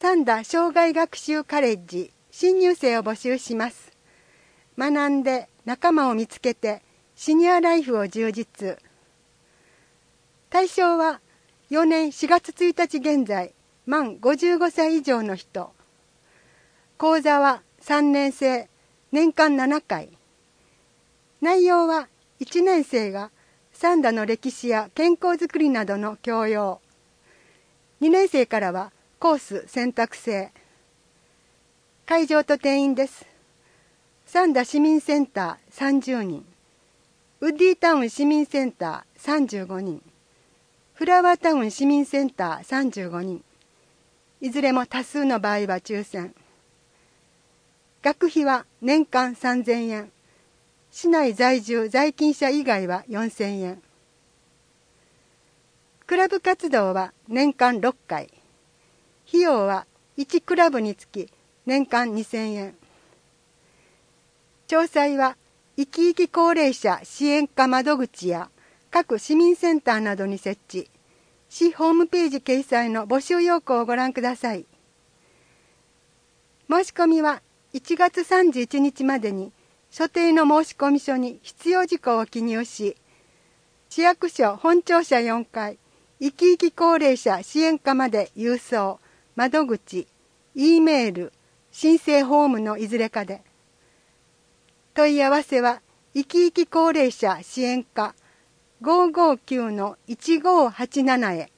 三田障害学習カレッジ新入生を募集します。学んで仲間を見つけてシニアライフを充実。対象は4年4月1日現在満55歳以上の人。講座は3年生年間7回。内容は1年生が三田の歴史や健康づくりなどの教養。2年生からはコース選択制。会場と定員です。三田市民センター30人。ウッディタウン市民センター35人。フラワータウン市民センター35人。いずれも多数の場合は抽選。学費は年間3000円。市内在住在勤者以外は4000円。クラブ活動は年間6回。費用は1クラブにつき年間2000円。詳細は生き生き高齢者支援課窓口や各市民センターなどに設置。市ホームページ掲載の募集要項をご覧ください。申し込みは1月31日までに所定の申込書に必要事項を記入し、市役所本庁舎4階生き生き高齢者支援課まで郵送、窓口、Eメール、申請フォームのいずれかで。問い合わせは生き生き高齢者支援課559-1587へ。